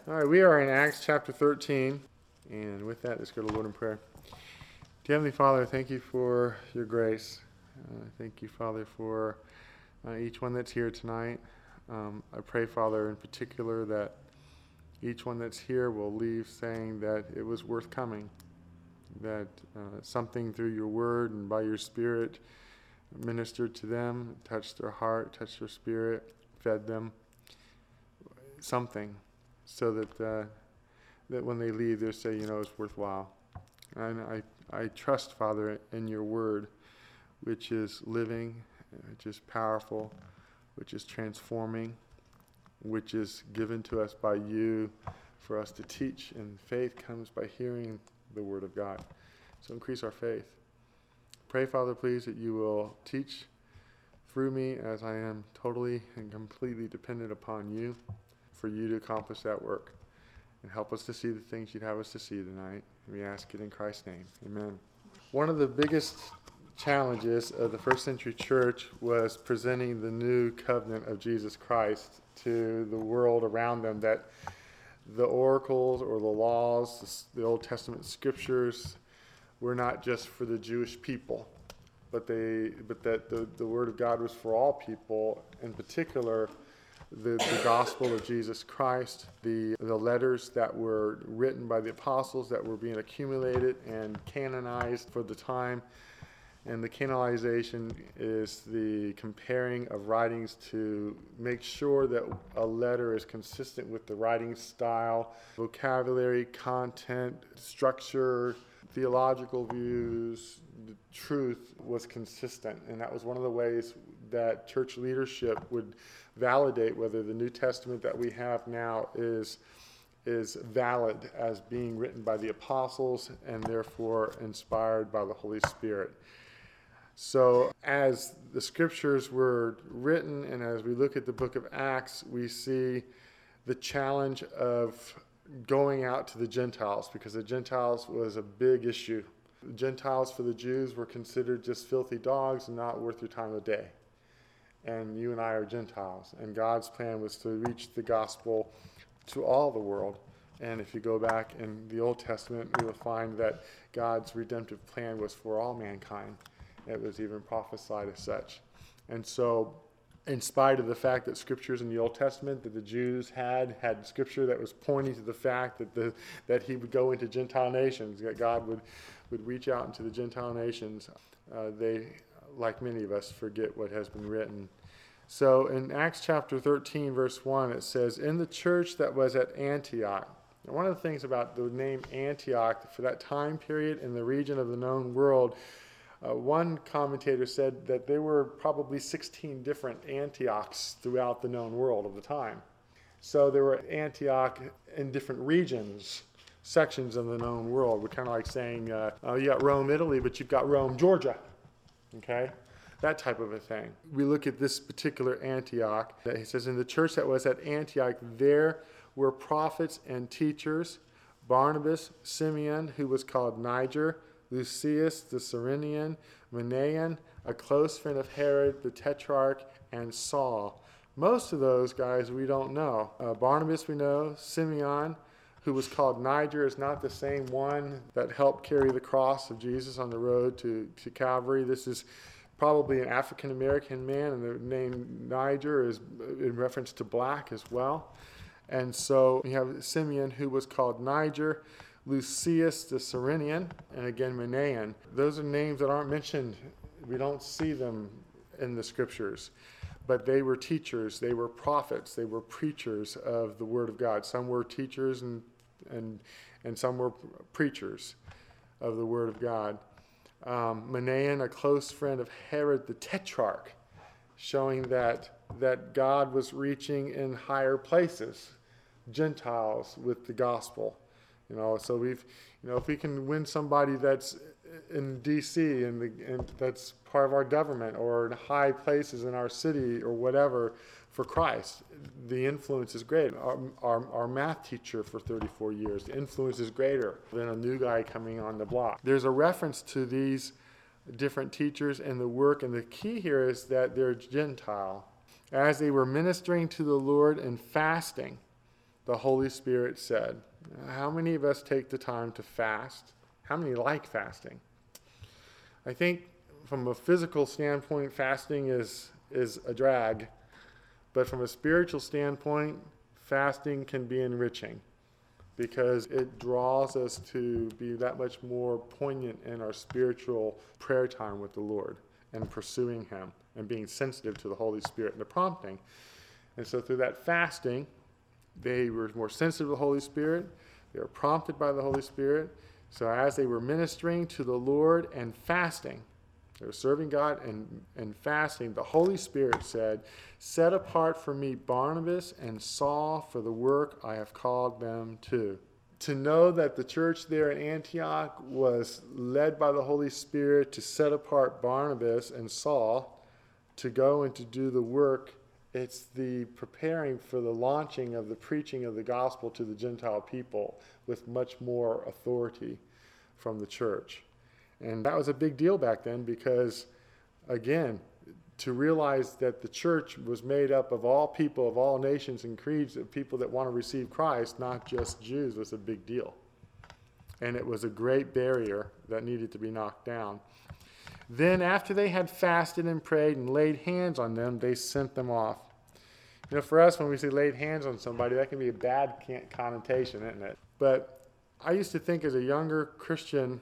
All right, we are in Acts chapter 13, and with that, let's go to the Lord in prayer. Dear Heavenly Father, thank you for your grace. Thank you, Father, for each one that's here tonight. I pray, Father, in particular, that each one that's here will leave saying that it was worth coming, that something through your word and by your Spirit ministered to them, touched their heart, touched their spirit, fed them something, so that when they leave, they'll say, it's worthwhile. And I trust, Father, in your word, which is living, which is powerful, which is transforming, which is given to us by you for us to teach. And faith comes by hearing the word of God. So increase our faith. Pray, Father, please, that you will teach through me as I am totally and completely dependent upon you for you to accomplish that work. And help us to see the things you'd have us to see tonight. We ask it in Christ's name. Amen. One of the biggest challenges of the first century church was presenting the new covenant of Jesus Christ to the world around them, that the oracles or the laws, the Old Testament scriptures, were not just for the Jewish people, but that the Word of God was for all people, in particular the gospel of Jesus Christ, the letters that were written by the apostles that were being accumulated and canonized for the time. And the canonization is the comparing of writings to make sure that a letter is consistent with the writing style, vocabulary, content, structure, theological views. The truth was consistent. And that was one of the ways that church leadership would validate whether the New Testament that we have now is valid as being written by the apostles and therefore inspired by the Holy Spirit. So as the scriptures were written and as we look at the book of Acts, we see the challenge of going out to the Gentiles, because the Gentiles was a big issue. The Gentiles for the Jews were considered just filthy dogs and not worth your time of day. And you and I are Gentiles. And God's plan was to reach the gospel to all the world. And if you go back in the Old Testament, you will find that God's redemptive plan was for all mankind. It was even prophesied as such. And so, in spite of the fact that scriptures in the Old Testament that the Jews had scripture that was pointing to the fact that he would go into Gentile nations, that God would reach out into the Gentile nations, they, like many of us, forget what has been written. So in Acts chapter 13, verse 1, it says, "In the church that was at Antioch." Now, one of the things about the name Antioch for that time period in the region of the known world, one commentator said that there were probably 16 different Antiochs throughout the known world of the time. So there were Antioch in different regions, sections of the known world. We're kind of like saying, you got Rome, Italy, but you've got Rome, Georgia. Okay? That type of a thing. We look at this particular Antioch. He says, "In the church that was at Antioch, there were prophets and teachers, Barnabas, Simeon, who was called Niger, Lucius the Cyrenian, Manaen, a close friend of Herod the Tetrarch, and Saul." Most of those guys we don't know. Barnabas we know. Simeon, who was called Niger, is not the same one that helped carry the cross of Jesus on the road to Calvary. This is probably an African-American man, and the name Niger is in reference to black as well. And so we have Simeon, who was called Niger, Lucius the Cyrenian, and again Manaen. Those are names that aren't mentioned. We don't see them in the scriptures. But they were teachers, they were prophets, they were preachers of the word of God. Some were teachers and some were preachers of the word of God. Manaen, a close friend of Herod the Tetrarch, showing that God was reaching in higher places, Gentiles, with the gospel. So if we can win somebody that's in D.C. and that's part of our government or in high places in our city or whatever for Christ, the influence is great. Our math teacher for 34 years, the influence is greater than a new guy coming on the block. There's a reference to these different teachers and the work, and the key here is that they're Gentile. As they were ministering to the Lord and fasting, the Holy Spirit said. How many of us take the time to fast? How many like fasting? I think from a physical standpoint, fasting is a drag. But from a spiritual standpoint, fasting can be enriching because it draws us to be that much more poignant in our spiritual prayer time with the Lord and pursuing Him and being sensitive to the Holy Spirit and the prompting. And so through that fasting, they were more sensitive to the Holy Spirit. They were prompted by the Holy Spirit. So as they were ministering to the Lord and fasting, they were serving God and fasting, the Holy Spirit said, "Set apart for me Barnabas and Saul for the work I have called them to." To know that the church there in Antioch was led by the Holy Spirit to set apart Barnabas and Saul to go and to do the work, it's the preparing for the launching of the preaching of the gospel to the Gentile people with much more authority from the church. And that was a big deal back then because, again, to realize that the church was made up of all people, of all nations and creeds, of people that want to receive Christ, not just Jews, was a big deal. And it was a great barrier that needed to be knocked down. Then after they had fasted and prayed and laid hands on them, they sent them off. You know, for us, when we say laid hands on somebody, that can be a bad connotation, isn't it? But I used to think as a younger Christian,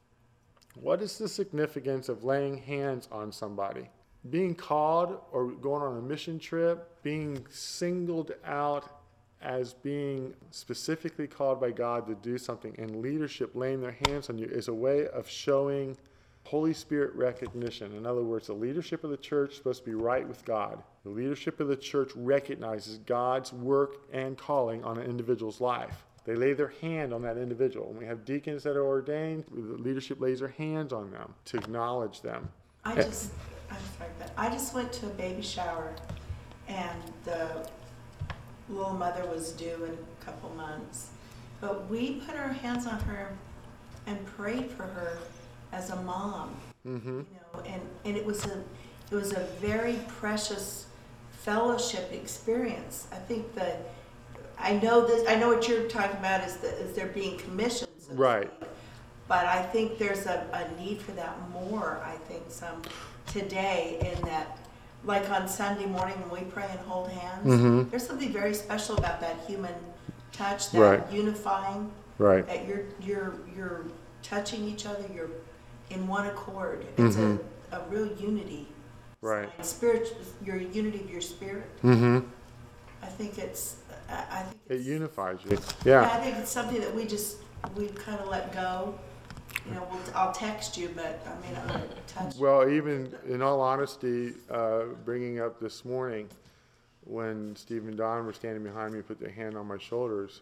what is the significance of laying hands on somebody? Being called or going on a mission trip, being singled out as being specifically called by God to do something, and leadership laying their hands on you is a way of showing Holy Spirit recognition. In other words, the leadership of the church is supposed to be right with God. The leadership of the church recognizes God's work and calling on an individual's life. They lay their hand on that individual. When we have deacons that are ordained, the leadership lays their hands on them to acknowledge them. I'm sorry, but I just went to a baby shower, and the little mother was due in a couple months. But we put our hands on her and prayed for her as a mom. Mm-hmm. You know, and it was a very precious fellowship experience. I think that I know what you're talking about is there being commissioned, so to Right. speak. But I think there's a need for that more, I think, some today, in that, like on Sunday morning when we pray and hold hands, Mm-hmm. there's something very special about that human touch, that Right. unifying, Right. that you're touching each other, you're in one accord. It's Mhm. a real unity. Right. Spiritual, your unity of your spirit. Mm-hmm. I think it's. It unifies you. Yeah, Yeah. I think it's something that we kind of let go. You know, I'll text you, but I mean, I'll touch. Well, even in all honesty, bringing up this morning, when Steve and Don were standing behind me, put their hand on my shoulders,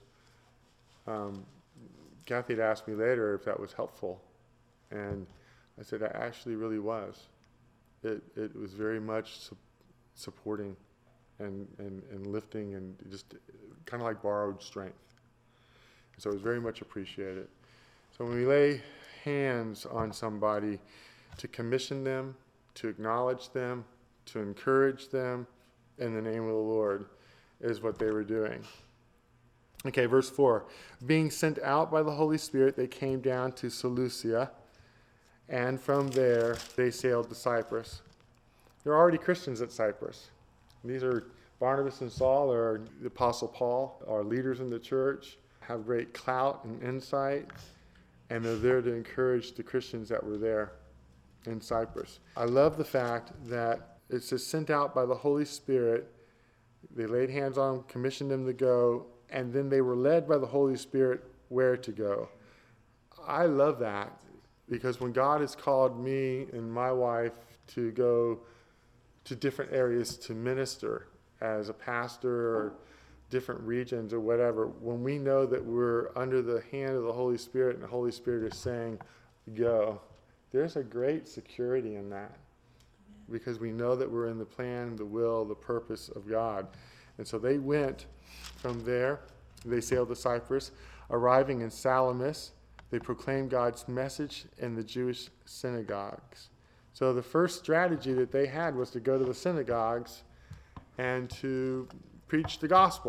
Kathy had asked me later if that was helpful. And I said, it actually really was. It was very much supporting and lifting and just kind of like borrowed strength. So it was very much appreciated. So when we lay hands on somebody, to commission them, to acknowledge them, to encourage them in the name of the Lord is what they were doing. Okay, verse 4. Being sent out by the Holy Spirit, they came down to Seleucia, and from there they sailed to Cyprus. There are already Christians at Cyprus. These are Barnabas and Saul, or the Apostle Paul, are leaders in the church, have great clout and insight, and they're there to encourage the Christians that were there in Cyprus. I love the fact that it says sent out by the Holy Spirit. They laid hands on them, commissioned them to go, and then they were led by the Holy Spirit where to go. I love that, because when God has called me and my wife to go to different areas to minister as a pastor or different regions or whatever, when we know that we're under the hand of the Holy Spirit and the Holy Spirit is saying, go, there's a great security in that, because we know that we're in the plan, the will, the purpose of God. And so they went from there. They sailed to Cyprus. Arriving in Salamis, they proclaimed God's message in the Jewish synagogues. So the first strategy that they had was to go to the synagogues and to preach the gospel.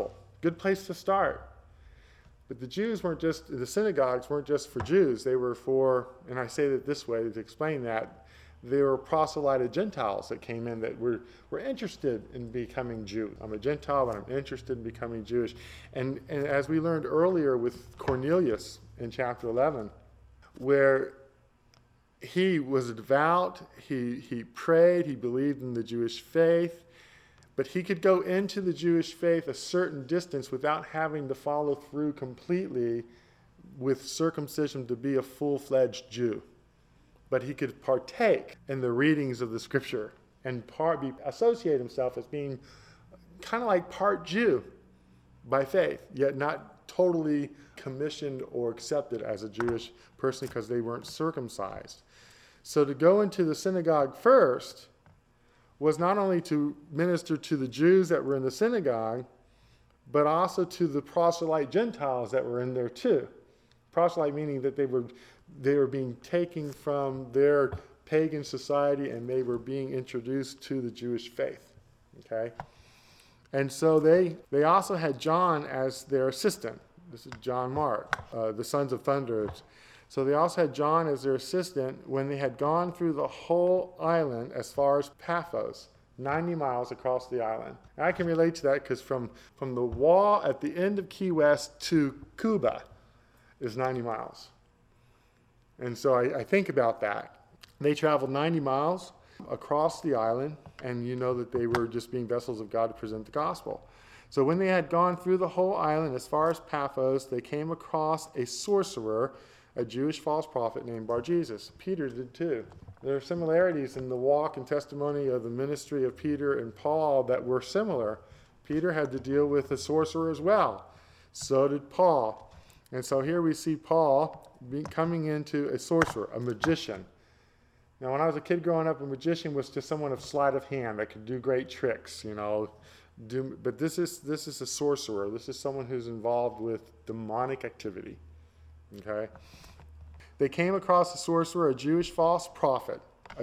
good place to start. But the synagogues weren't just for Jews. They were for, and I say that this way to explain that, they were proselyted Gentiles that came in that were interested in becoming Jew. I'm a Gentile, but I'm interested in becoming Jewish. And as we learned earlier with Cornelius in chapter 11, where he was devout, he prayed, he believed in the Jewish faith, but he could go into the Jewish faith a certain distance without having to follow through completely with circumcision to be a full-fledged Jew. But he could partake in the readings of the scripture and associate himself as being kind of like part Jew by faith, yet not totally commissioned or accepted as a Jewish person because they weren't circumcised. So to go into the synagogue first was not only to minister to the Jews that were in the synagogue, but also to the proselyte Gentiles that were in there too. Proselyte meaning that they were being taken from their pagan society and they were being introduced to the Jewish faith. Okay? And so they also had John as their assistant. This is John Mark, the sons of thunder. So they also had John as their assistant when they had gone through the whole island as far as Paphos, 90 miles across the island. And I can relate to that because from the wall at the end of Key West to Cuba is 90 miles. And so I think about that. They traveled 90 miles across the island, and you know that they were just being vessels of God to present the gospel. So when they had gone through the whole island as far as Paphos, they came across a sorcerer, a Jewish false prophet named Bar-Jesus. Peter did too. There are similarities in the walk and testimony of the ministry of Peter and Paul that were similar. Peter had to deal with a sorcerer as well. So did Paul. And so here we see Paul coming into a sorcerer, a magician. Now, when I was a kid growing up, a magician was just someone of sleight of hand that could do great tricks, but this is a sorcerer. This is someone who's involved with demonic activity. Okay? They came across a sorcerer, a Jewish false prophet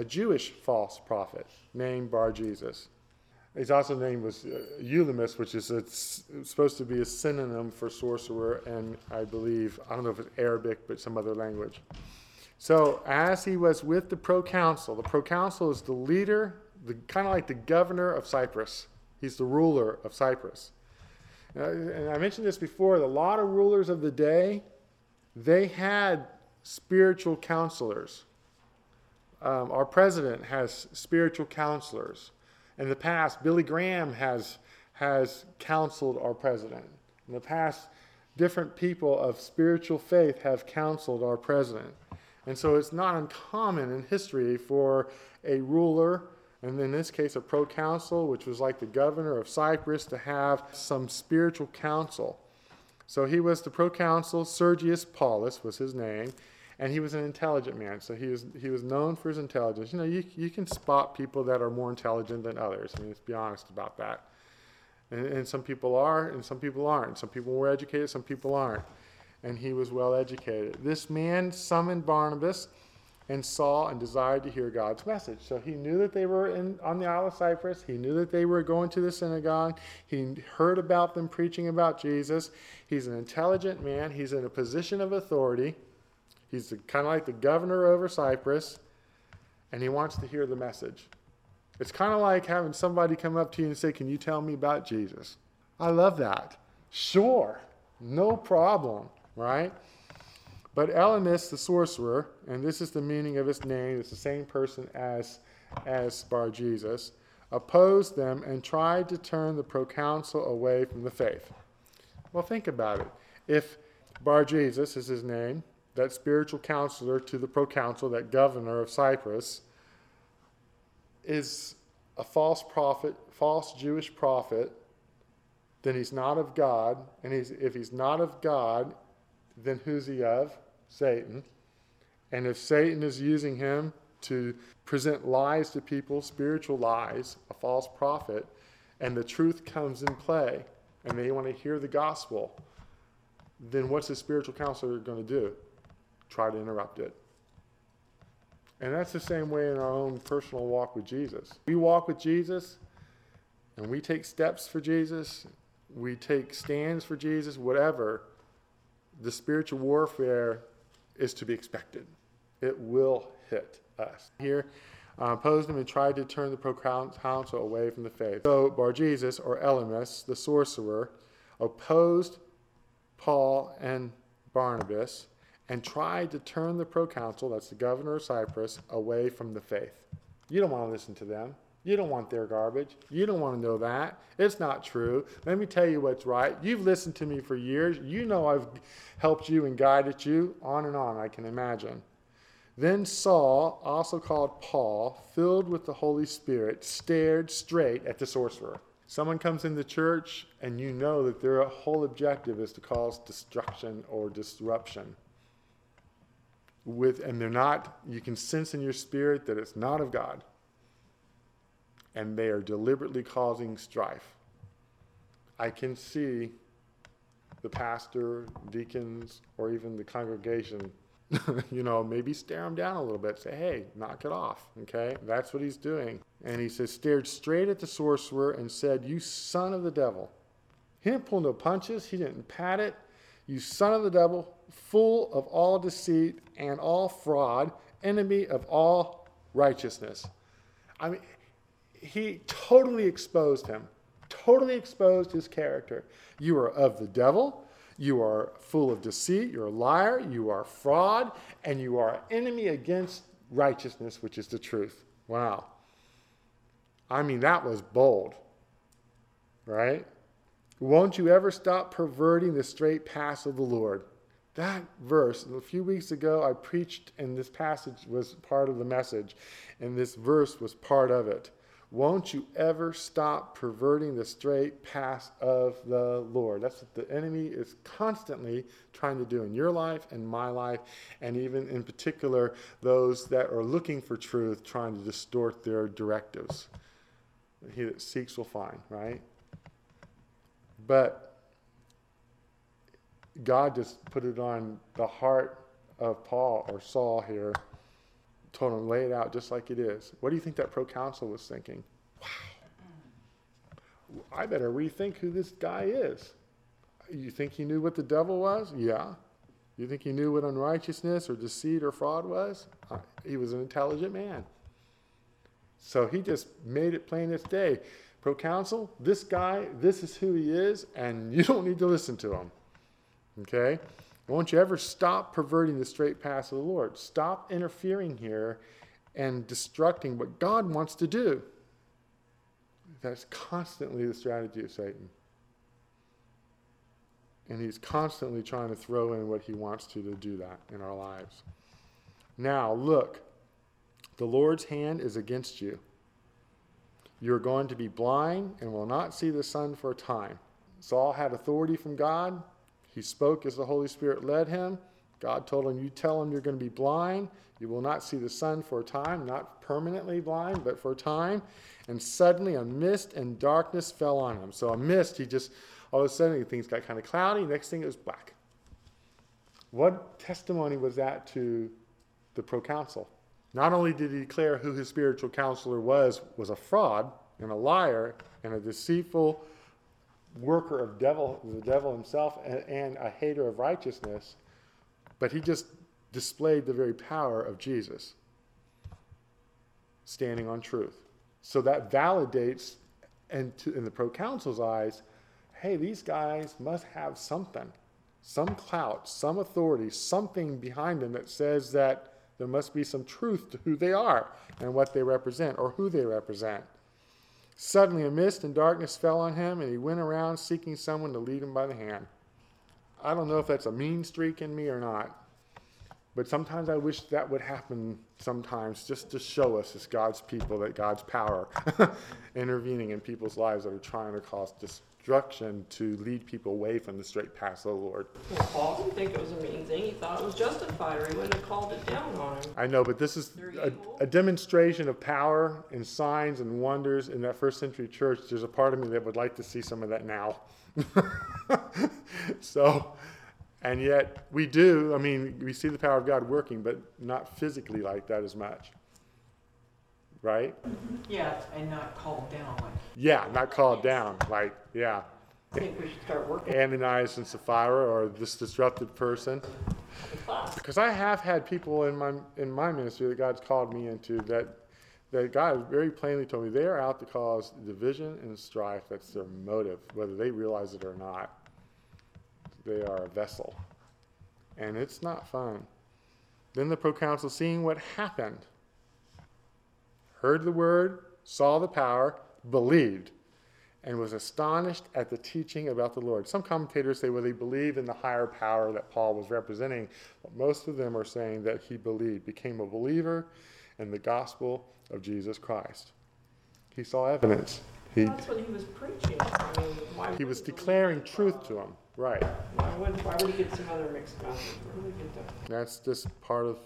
named Bar-Jesus. His also name was Eutychus, which is supposed to be a synonym for sorcerer, and I don't know if it's Arabic, but some other language. So as he was with the proconsul is the leader, kind of like the governor of Cyprus. He's the ruler of Cyprus. And I mentioned this before, a lot of rulers of the day, they had spiritual counselors. Our president has spiritual counselors. In the past, Billy Graham has counseled our president. In the past, different people of spiritual faith have counseled our president. And so it's not uncommon in history for a ruler, and in this case a proconsul, which was like the governor of Cyprus, to have some spiritual counsel. So he was the proconsul. Sergius Paulus was his name, and he was an intelligent man. So he was known for his intelligence. You can spot people that are more intelligent than others. I mean, let's be honest about that. And some people are, and some people aren't. Some people were educated, some people aren't. And he was well educated. This man summoned Barnabas and saw and desired to hear God's message. So he knew that they were on the Isle of Cyprus. He knew that they were going to the synagogue. He heard about them preaching about Jesus. He's an intelligent man. He's in a position of authority. He's kind of like the governor over Cyprus, and he wants to hear the message. It's kind of like having somebody come up to you and say, "Can you tell me about Jesus?" I love that. Sure, no problem, right? But Elymas, the sorcerer, and this is the meaning of his name, it's the same person as Bar-Jesus, opposed them and tried to turn the proconsul away from the faith. Well, think about it. If Bar-Jesus is his name, that spiritual counselor to the proconsul, that governor of Cyprus, is a false prophet, false Jewish prophet, then he's not of God. And if he's not of God, then who's he of? Satan. And if Satan is using him to present lies to people, spiritual lies, a false prophet, and the truth comes in play, and they want to hear the gospel, then what's the spiritual counselor going to do? Try to interrupt it. And that's the same way in our own personal walk with Jesus. We walk with Jesus, and we take steps for Jesus. we take stands for Jesus, whatever, the spiritual warfare is to be expected. It will hit us. Here, opposed him and tried to turn the proconsul away from the faith. So Bar-Jesus, or Elymas, the sorcerer, opposed Paul and Barnabas and tried to turn the proconsul, that's the governor of Cyprus, away from the faith. You don't want to listen to them. You don't want their garbage. You don't want to know that. It's not true. Let me tell you what's right. You've listened to me for years. You know I've helped you and guided you, on and on, I can imagine. Then Saul, also called Paul, filled with the Holy Spirit, stared straight at the sorcerer. Someone comes in the church and you know that their whole objective is to cause destruction or disruption. And they're not, you can sense in your spirit that it's not of God. And they are deliberately causing strife. I can see the pastor, deacons, or even the congregation, maybe stare him down a little bit. Say, hey, knock it off, okay? That's what he's doing. And he says, stared straight at the sorcerer and said, you son of the devil. He didn't pull no punches. He didn't pat it. You son of the devil, full of all deceit and all fraud, enemy of all righteousness. I mean, he totally exposed him, totally exposed his character. You are of the devil. You are full of deceit. You're a liar. You are fraud. And you are an enemy against righteousness, which is the truth. Wow. I mean, that was bold, right? Won't you ever stop perverting the straight paths of the Lord? That verse, a few weeks ago, I preached, and this passage was part of the message, and this verse was part of it. Won't you ever stop perverting the straight path of the Lord? That's what the enemy is constantly trying to do in your life and my life, and even in particular, those that are looking for truth, trying to distort their directives. He that seeks will find, right? But God just put it on the heart of Paul or Saul here, told him, lay it out just like it is. What do you think that proconsul was thinking? Wow. I better rethink who this guy is. You think he knew what the devil was? Yeah. You think he knew what unrighteousness or deceit or fraud was? He was an intelligent man. So he just made it plain as day. Proconsul, this guy, this is who he is, and you don't need to listen to him. Okay? Won't you ever stop perverting the straight path of the Lord? Stop interfering here and destructing what God wants to do. That's constantly the strategy of Satan. And he's constantly trying to throw in what he wants to do that in our lives. Now, look, the Lord's hand is against you. You're going to be blind and will not see the sun for a time. Saul had authority from God. He spoke as the Holy Spirit led him. God told him, you tell him you're going to be blind. You will not see the sun for a time, not permanently blind, but for a time. And suddenly a mist and darkness fell on him. So a mist, all of a sudden things got kind of cloudy. Next thing it was black. What testimony was that to the proconsul? Not only did he declare who his spiritual counselor was a fraud and a liar and a deceitful worker of the devil himself, and a hater of righteousness, but he just displayed the very power of Jesus standing on truth. So that validates, and in the proconsul's eyes, hey, these guys must have something, some clout, some authority, something behind them that says that there must be some truth to who they are and what they represent or who they represent. Suddenly a mist and darkness fell on him, and he went around seeking someone to lead him by the hand. I don't know if that's a mean streak in me or not, but sometimes I wish that would happen sometimes, just to show us as God's people that God's power intervening in people's lives that are trying to cause destruction to lead people away from the straight path of the Lord. Well, Paul didn't think it was a mean thing. He thought it was justified, or he wouldn't have called it down on him. I know, but this is a demonstration of power and signs and wonders in that first century church. There's a part of me that would like to see some of that now. And yet we do. I mean, we see the power of God working, but not physically like that as much. Right? Yeah, and not called down like. Yeah, not called down. Like, yeah. I think we should start working Ananias and Sapphira, or this disrupted person. the class. Because I have had people in my ministry that God's called me into that God very plainly told me they are out to cause division and strife. That's their motive, whether they realize it or not. They are a vessel. And it's not fun. Then the proconsul, seeing what happened, heard the word, saw the power, believed, and was astonished at the teaching about the Lord. Some commentators say, well, they believed in the higher power that Paul was representing, but most of them are saying that he believed, became a believer in the gospel of Jesus Christ. He saw evidence. That's what he was preaching. I mean, why He was wouldn't he declaring believe truth God? to him. Right. Why would he get some other mixed message? Where would he get that? That's just part of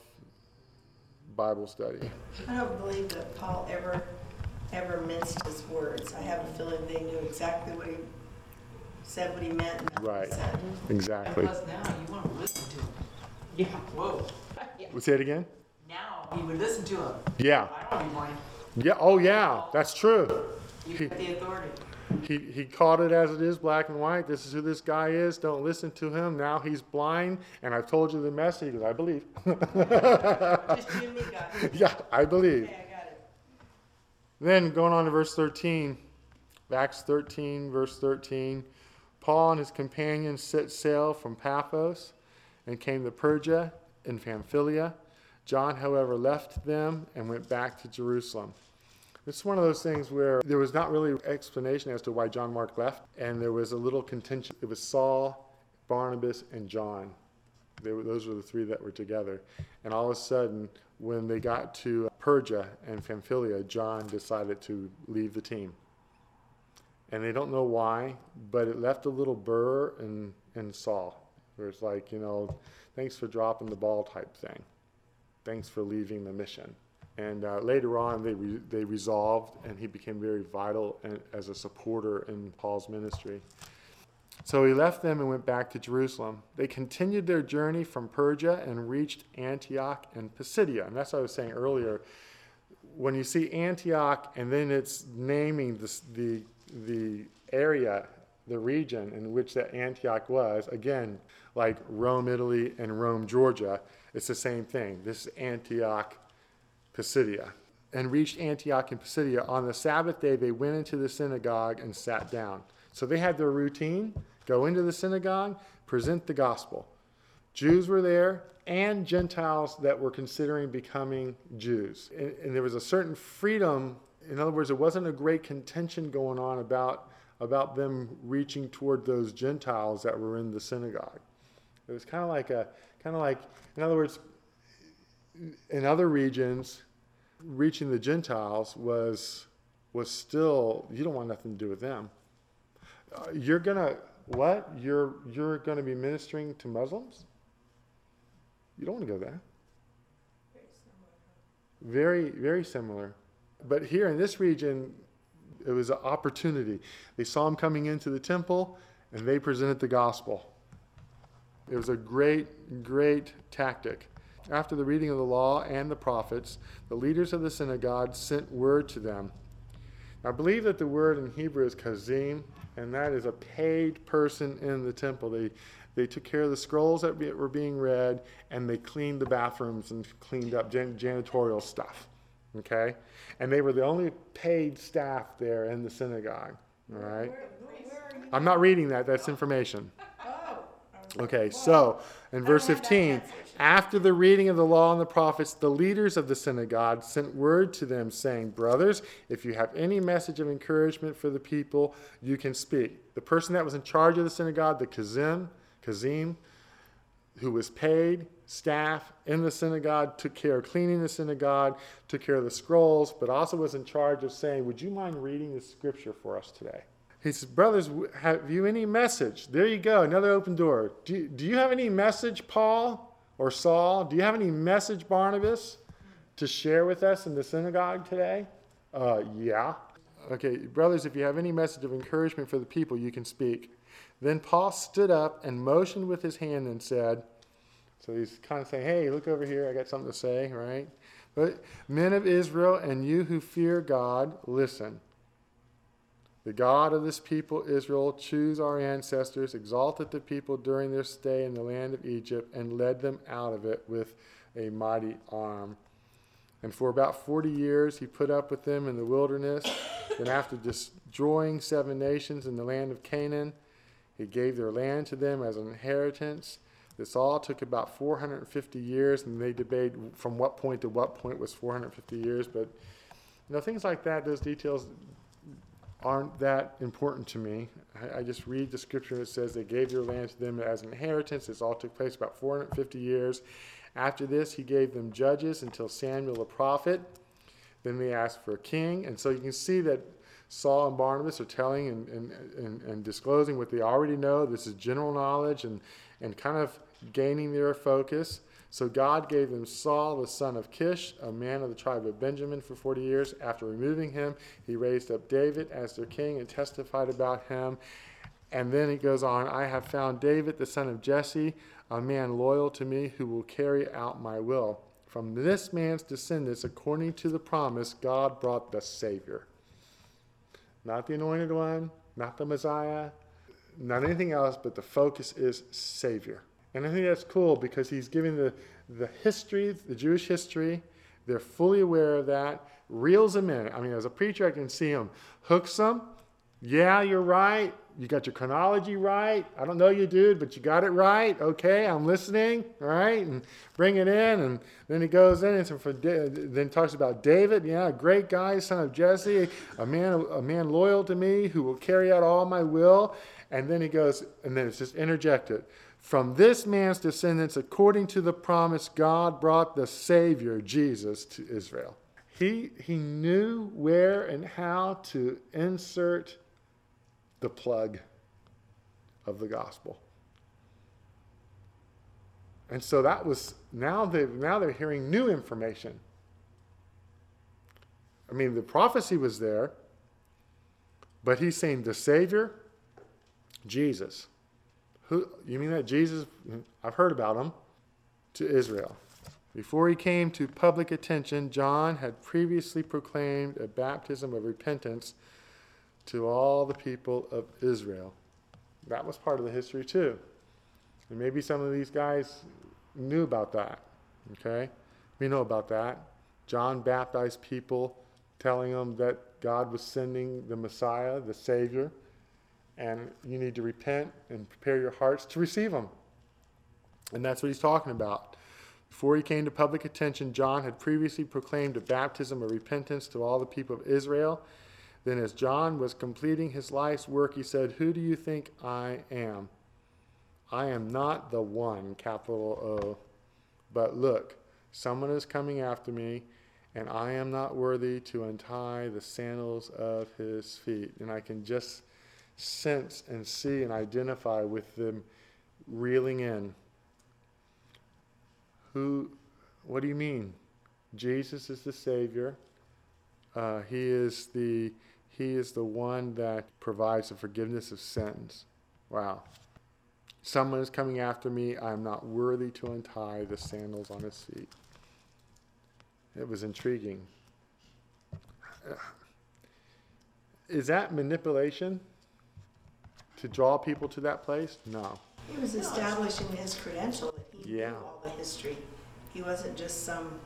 Bible study. I don't believe that Paul ever minced his words. I have a feeling they knew exactly what he said, what he meant, and what Right. he said. Exactly. Plus now you want to listen to him. Yeah. Whoa. Say it again? Now you would listen to him. Yeah. I don't anymore. Yeah. Oh, yeah. That's true. You got the authority. He called it as it is, black and white. This is who this guy is. Don't listen to him. Now he's blind, and I've told you the message because I believe. Just you and me, God. Yeah, I believe. Okay, I got it. Then going on to verse 13, Acts 13, verse 13. Paul and his companions set sail from Paphos and came to Perga in Pamphylia. John, however, left them and went back to Jerusalem. It's one of those things where there was not really explanation as to why John Mark left, and there was a little contention. It was Saul, Barnabas, and John. Those were the three that were together. And all of a sudden, when they got to Perga and Pamphylia, John decided to leave the team. And they don't know why, but it left a little burr in Saul, where it's like, thanks for dropping the ball type thing. Thanks for leaving the mission. And later on, they resolved, and he became very vital as a supporter in Paul's ministry. So he left them and went back to Jerusalem. They continued their journey from Perga and reached Antioch and Pisidia. And that's what I was saying earlier. When you see Antioch, and then it's naming the area, the region in which that Antioch was, again, like Rome, Italy, and Rome, Georgia, it's the same thing. This is Antioch, Pisidia. And reached Antioch and Pisidia. On the Sabbath day, they went into the synagogue and sat down. So they had their routine, go into the synagogue, present the gospel. Jews were there, and Gentiles that were considering becoming Jews. And there was a certain freedom. In other words, there wasn't a great contention going on about them reaching toward those Gentiles that were in the synagogue. It was kind of like, in other words, in other regions, reaching the Gentiles was still, you don't want nothing to do with them. You're gonna be ministering to Muslims? You don't want to go there. Very, very similar. But here in this region, it was an opportunity. They saw him coming into the temple, and they presented the gospel. It was a great, great tactic. After the reading of the law and the prophets, the leaders of the synagogue sent word to them. I believe that the word in Hebrew is kazim, and that is a paid person in the temple. They took care of the scrolls that were being read, and they cleaned the bathrooms and cleaned up janitorial stuff. Okay? And they were the only paid staff there in the synagogue. All right? Where are you? I'm not reading that. That's information. Oh. Okay, so in verse I don't have that 15, translation. after the reading of the law and the prophets, the leaders of the synagogue sent word to them saying, brothers, if you have any message of encouragement for the people, you can speak. The person that was in charge of the synagogue, the Kazim, who was paid staff in the synagogue, took care of cleaning the synagogue, took care of the scrolls, but also was in charge of saying, would you mind reading the scripture for us today? He says, brothers, have you any message? There you go, another open door. Do you have any message, Paul or Saul? Do you have any message, Barnabas, to share with us in the synagogue today? Yeah. Okay, brothers, if you have any message of encouragement for the people, you can speak. Then Paul stood up and motioned with his hand and said, so he's kind of saying, hey, look over here, I got something to say, right? But men of Israel and you who fear God, listen. The God of this people, Israel, chose our ancestors, exalted the people during their stay in the land of Egypt, and led them out of it with a mighty arm. And for about 40 years he put up with them in the wilderness. Then after destroying 7 nations in the land of Canaan, he gave their land to them as an inheritance. This all took about 450 years, and they debate from what point to what point was 450 years. But, things like that, those details aren't that important to me. I just read the scripture and it says they gave their land to them as an inheritance. This all took place about 450 years. After this, he gave them judges until Samuel the prophet. Then they asked for a king. And so you can see that Saul and Barnabas are telling and disclosing what they already know. This is general knowledge and kind of gaining their focus. So God gave them Saul, the son of Kish, a man of the tribe of Benjamin, for 40 years. After removing him, he raised up David as their king and testified about him. And then he goes on, I have found David, the son of Jesse, a man loyal to me who will carry out my will. From this man's descendants, according to the promise, God brought the Savior. Not the anointed one, not the Messiah, not anything else, but the focus is Savior. And I think that's cool because he's giving the history, the Jewish history. They're fully aware of that, reels them in. I mean, as a preacher, I can see him, hooks them. Yeah, you're right. You got your chronology right. I don't know you, dude, but you got it right. Okay, I'm listening. All right, and bring it in. And then he goes in and then talks about David. Yeah, a great guy, son of Jesse, a man loyal to me who will carry out all my will. And then he goes, and then it's just interjected. From this man's descendants, according to the promise, God brought the Savior, Jesus, to Israel. He knew where and how to insert the plug of the gospel. And so that was, now they're hearing new information. I mean, the prophecy was there, but he's saying the Savior, Jesus. Who, you mean that Jesus, I've heard about him, to Israel. Before he came to public attention, John had previously proclaimed a baptism of repentance to all the people of Israel. That was part of the history too. And maybe some of these guys knew about that, okay? We know about that. John baptized people, telling them that God was sending the Messiah, the Savior, and you need to repent and prepare your hearts to receive him. And that's what he's talking about. Before he came to public attention, John had previously proclaimed a baptism of repentance to all the people of Israel. Then as John was completing his life's work, he said, "Who do you think I am? I am not the one, capital O. But look, someone is coming after me, and I am not worthy to untie the sandals of his feet." And I can just sense and see and identify with them reeling in. What do you mean? Jesus is the Savior. He is the one that provides the forgiveness of sins. Wow. Someone is coming after me. I am not worthy to untie the sandals on his feet. It was intriguing. Is that manipulation to draw people to that place? No. He was establishing his credential that he Yeah. knew all the history. He wasn't just some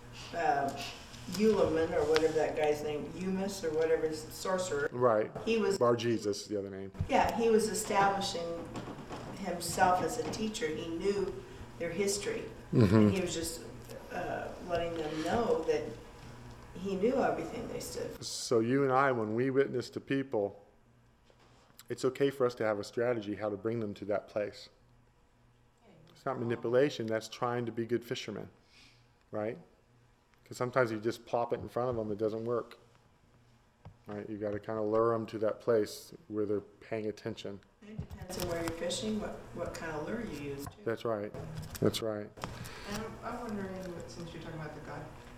Hulaman or whatever that guy's name, Umus or whatever, sorcerer. Right. He was, Bar Jesus, the other name. yeah, he was establishing himself as a teacher. He knew their history. And he was just letting them know that he knew everything they stood for. So you and I, when we witness to people, it's okay for us to have a strategy how to bring them to that place. It's not manipulation. That's trying to be good fishermen, right? Because sometimes you just plop it in front of them, it doesn't work, right? You got to kind of lure them to that place where they're paying attention. It depends on where you're fishing, what kind of lure you use too. That's right. That's right. And I'm wondering, since you're talking about the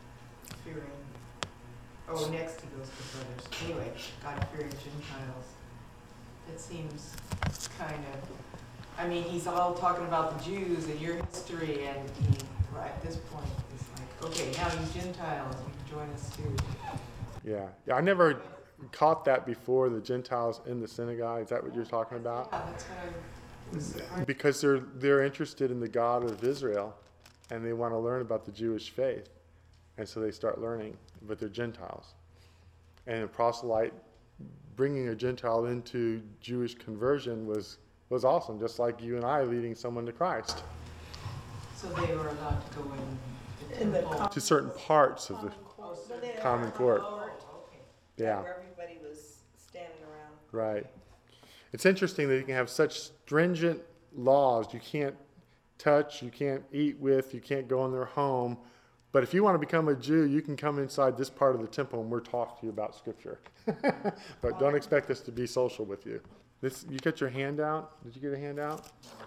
God-fearing, next to those two brothers, anyway, God-fearing Gentiles, it seems kind of, I mean, he's all talking about the Jews and your history, and he, right at this point, he's like, okay, now you Gentiles, you can join us too. Yeah. I never caught that before, the Gentiles in the synagogue. Is that what you're talking about? Yeah, that's what I was surprised. Because they're interested in the God of Israel, and they want to learn about the Jewish faith, and so they start learning, but they're Gentiles. And a proselyte bringing a Gentile into Jewish conversion was awesome, just like you and I leading someone to Christ, So they were allowed to go in the In the temple. to certain parts of the, Court. Oh, But they had Common a court. court, okay. yeah, Where everybody was standing around. right. It's interesting that you can have such stringent laws. You can't touch, you can't eat with, you can't go in their home. But if you want to become a Jew, you can come inside this part of the temple and we're talking to you about Scripture. But don't expect us to be social with you. You got your handout? Did you get a handout?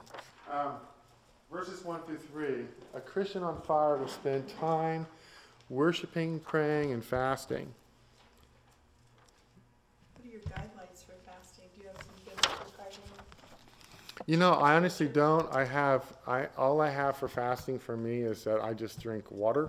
Verses 1 through 3. A Christian on fire will spend time worshiping, praying, and fasting. What are your guidelines for fasting? Do you have some biblical guidelines? You know, I honestly don't. All I have for fasting for me is that I just drink water,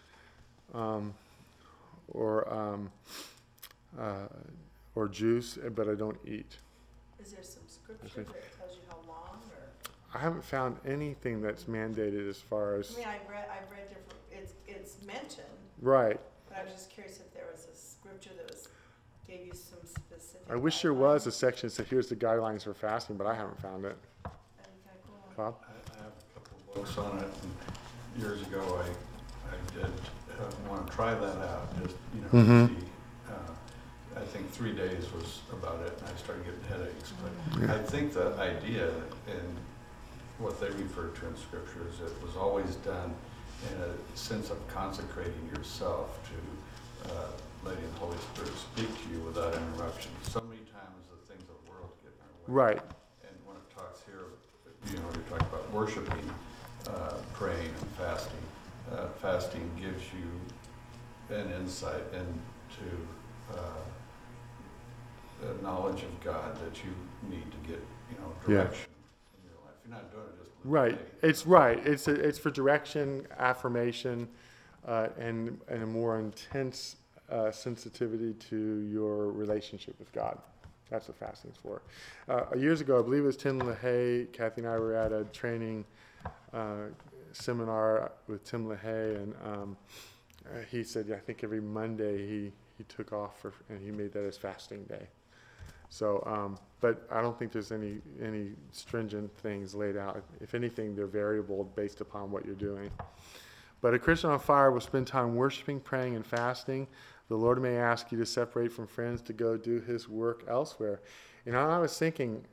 or juice, but I don't eat. Is there some scripture that tells you how long, or? I haven't found anything that's mandated as far as I mean, I've read different, it's mentioned, right. but I was just curious if there was a scripture that gave you some specific. I wish there was a section that said here's the guidelines for fasting, but I haven't found it. That'd be kinda cool. Bob? I have a couple of books on it, and years ago I did want to try that out, just, Mhm. to see. I think 3 days was about it, and I started getting headaches. But I think the idea and what they refer to in Scripture is it was always done in a sense of consecrating yourself to letting the Holy Spirit speak to you without interruption. So many times the things of the world get in our way. Right. And when it talks here, you're talking about worshiping, praying and fasting. Fasting gives you an insight into the knowledge of God that you need to get, direction in your life. If you're not doing it, just live Right. your day. It's right. It's for direction, affirmation, and a more intense sensitivity to your relationship with God. That's what fasting's for. Years ago, I believe it was Tim LaHaye, Kathy and I were at a training seminar with Tim LaHaye, and he said, I think every Monday he took off and he made that his fasting day. So, but I don't think there's any stringent things laid out. If anything, they're variable based upon what you're doing. But a Christian on fire will spend time worshiping, praying, and fasting. The Lord may ask you to separate from friends to go do His work elsewhere. I was thinking,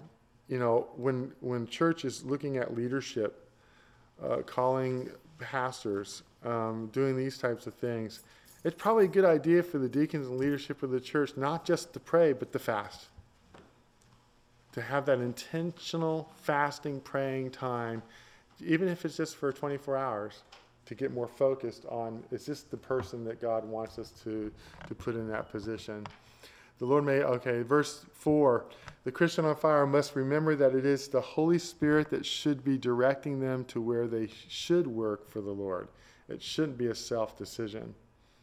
when church is looking at leadership, calling pastors, doing these types of things, it's probably a good idea for the deacons and leadership of the church not just to pray, but to fast. To have that intentional fasting, praying time, even if it's just for 24 hours, to get more focused on, is this the person that God wants us to put in that position? The Lord may, verse 4, the Christian on fire must remember that it is the Holy Spirit that should be directing them to where they should work for the Lord. It shouldn't be a self-decision.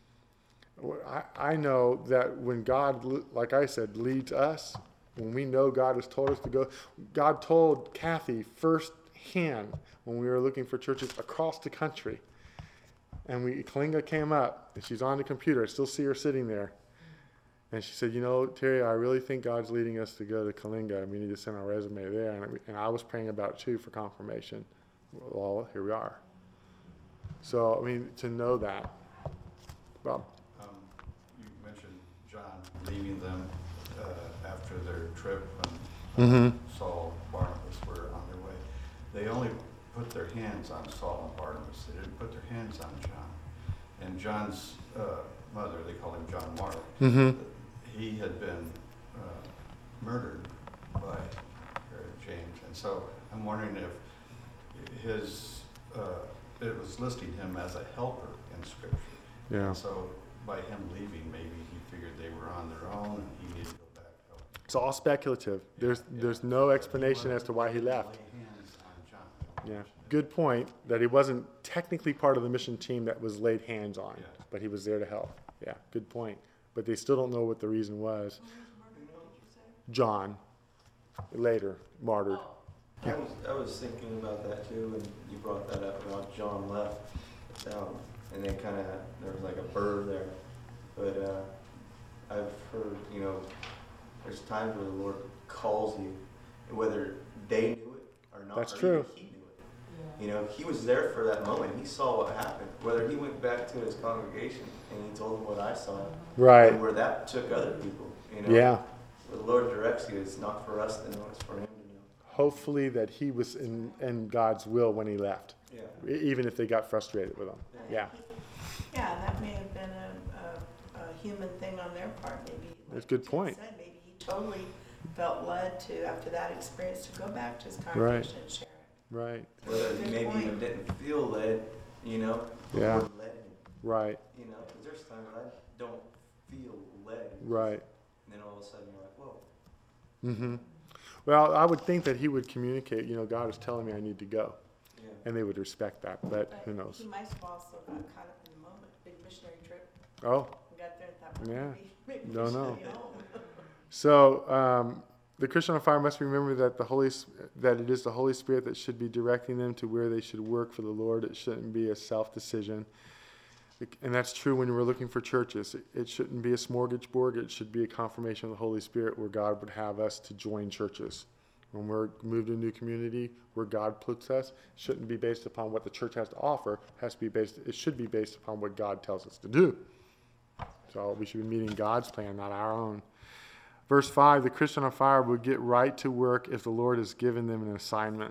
I know that when God, like I said, leads us, when we know God has told us to go, God told Kathy firsthand when we were looking for churches across the country, and Kalinga came up, and she's on the computer. I still see her sitting there. And she said, Terry, I really think God's leading us to go to Kalinga, and we need to send our resume there. And I was praying about you for confirmation. Well, here we are. So, to know that. Bob? You mentioned John leaving them after their trip Mhm. when Saul and Barnabas were on their way. They only put their hands on Saul and Barnabas. They didn't put their hands on John. And John's mother, they call him John Mark, Mm-hmm. he had been murdered by James. And so I'm wondering if it was listing him as a helper in Scripture. Yeah. And so by him leaving, maybe he figured they were on their own and he needed to go back to help. It's all speculative. There's no explanation as to why he left. Lay hands on John. Yeah. Good point that he wasn't technically part of the mission team that was laid hands on, Yeah. but he was there to help. Yeah, good point. but they still don't know what the reason was. John, later martyred. I was thinking about that too, and you brought that up about John left, and they kind of, there was like a burr there. But I've heard, there's times where the Lord calls you, whether they knew it or not. That's or true. even he knew it. He was there for that moment. He saw what happened. Whether he went back to his congregation and he told them what I saw, Right. and where that took other people. Yeah. Where the Lord directs you, it's not for us to know, it's for him to know. Hopefully that he was in God's will when he left, Yeah. even if they got frustrated with him. Yeah. Yeah, that may have been a human thing on their part, maybe. That's a good Tim point. said, maybe he totally felt led to, after that experience, to go back to his congregation and share it. Right. Whether he Good maybe point. even didn't feel led, the Yeah. Lord led him. Right. Because there's times when I don't feel led. Right. And then all of a sudden you're like, whoa. Mm-hmm. Well, I would think that he would communicate, God is telling me I need to go. Yeah. And they would respect that, but who knows? He might have also got caught up in the moment, big missionary trip, Oh, and got there and thought, well, Yeah. maybe we Don't should know. be home. so the Christian on fire must remember that that it is the Holy Spirit that should be directing them to where they should work for the Lord. It shouldn't be a self-decision. And that's true when we're looking for churches. It shouldn't be a smorgasbord. It should be a confirmation of the Holy Spirit where God would have us to join churches. When we're moved to a new community where God puts us, it shouldn't be based upon what the church has to offer. It should be based upon what God tells us to do. So we should be meeting God's plan, not our own. Verse 5, the Christian on fire will get right to work if the Lord has given them an assignment.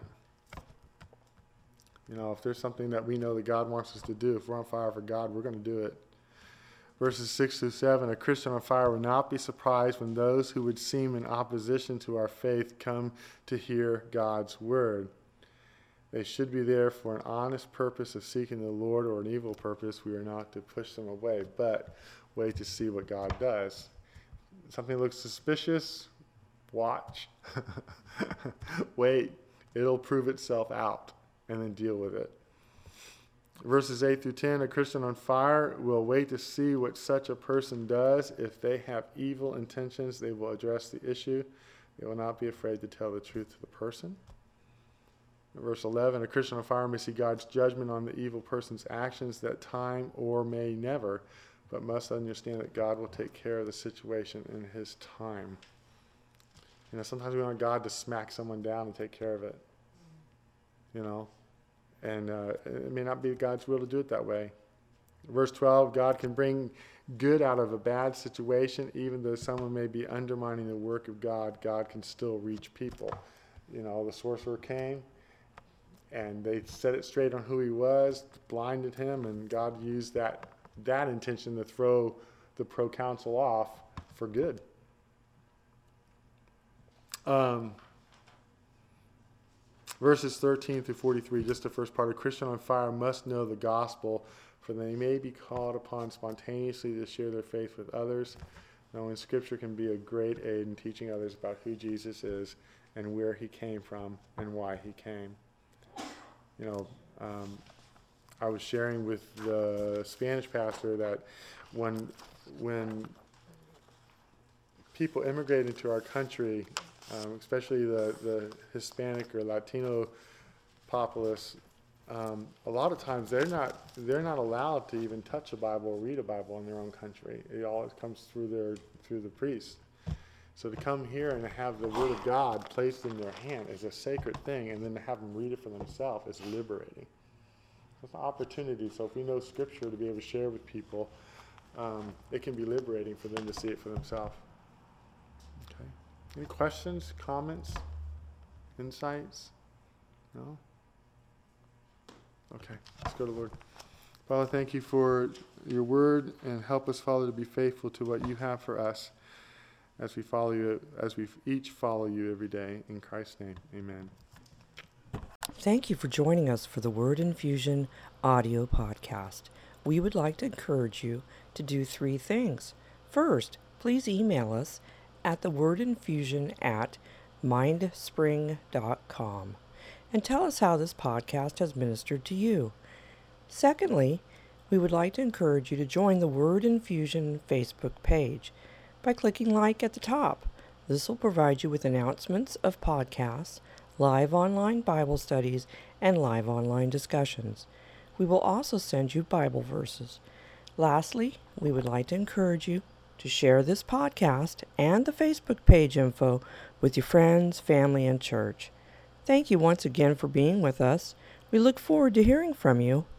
If there's something that we know that God wants us to do, if we're on fire for God, we're going to do it. Verses 6 through 7, a Christian on fire will not be surprised when those who would seem in opposition to our faith come to hear God's word. They should be there for an honest purpose of seeking the Lord or an evil purpose. We are not to push them away, but wait to see what God does. Something looks suspicious, watch. Wait, it'll prove itself out, and then deal with it. Verses 8 through 10, a Christian on fire will wait to see what such a person does. If they have evil intentions, they will address the issue. They will not be afraid to tell the truth to the person. Verse 11, a Christian on fire may see God's judgment on the evil person's actions that time or may never, but must understand that God will take care of the situation in his time. Sometimes we want God to smack someone down and take care of it. And it may not be God's will to do it that way. Verse 12, God can bring good out of a bad situation. Even though someone may be undermining the work of God, God can still reach people. The sorcerer came, and they set it straight on who he was, blinded him, and God used that intention to throw the proconsul off for good. Verses 13 through 43, just the first part. A Christian on fire must know the gospel, for they may be called upon spontaneously to share their faith with others. Knowing Scripture can be a great aid in teaching others about who Jesus is and where he came from and why he came. I was sharing with the Spanish pastor that when people immigrate into our country, especially the Hispanic or Latino populace, a lot of times they're not allowed to even touch a Bible or read a Bible in their own country. It always comes through the priest. So to come here and have the Word of God placed in their hand is a sacred thing, and then to have them read it for themselves is liberating. It's an opportunity. So if we know Scripture to be able to share with people, it can be liberating for them to see it for themselves. Okay. Any questions, comments, insights? No? Okay, let's go to the Lord. Father, thank you for your word, and help us, Father, to be faithful to what you have for us as we follow you, as we each follow you every day. In Christ's name, amen. Thank you for joining us for the Word Infusion audio podcast. We would like to encourage you to do 3 things. First, please email us at thewordinfusion@mindspring.com and tell us how this podcast has ministered to you. Secondly, We would like to encourage you to join the Word Infusion Facebook page by clicking like at the top. This will provide you with announcements of podcasts, live online Bible studies, and live online discussions. We will also send you Bible verses. Lastly, we would like to encourage you to share this podcast and the Facebook page info with your friends, family, and church. Thank you once again for being with us. We look forward to hearing from you.